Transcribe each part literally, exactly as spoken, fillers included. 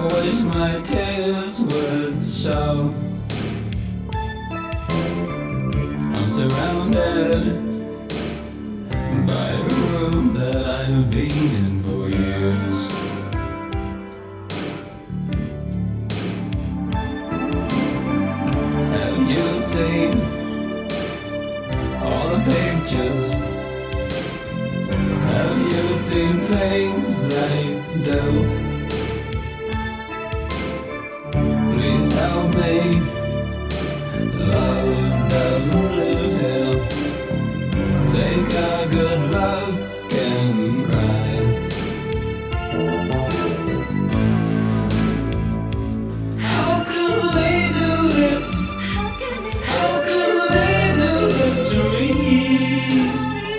wish my tears would show. I'm surrounded by a room that I've been in for years. Have you seen all the pictures? Have you seen things they do? Please help me. Love doesn't live here. Take a good look and cry. How can we do this? How can we do this to me?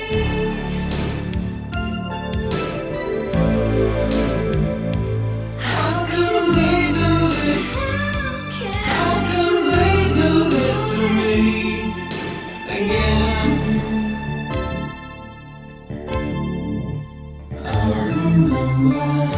How can we do this? How can we do this to me again? I remember.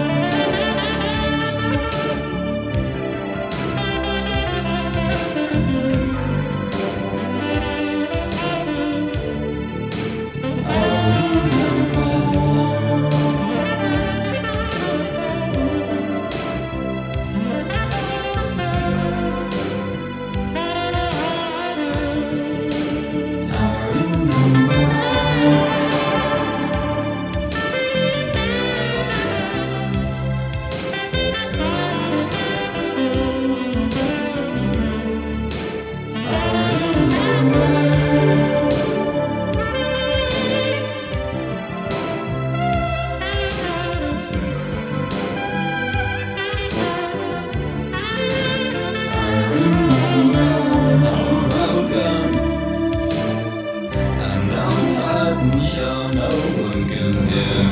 So no one can hear.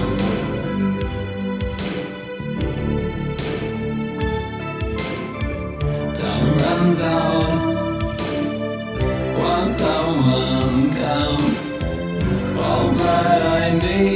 Time runs out. Won't someone come? All that I need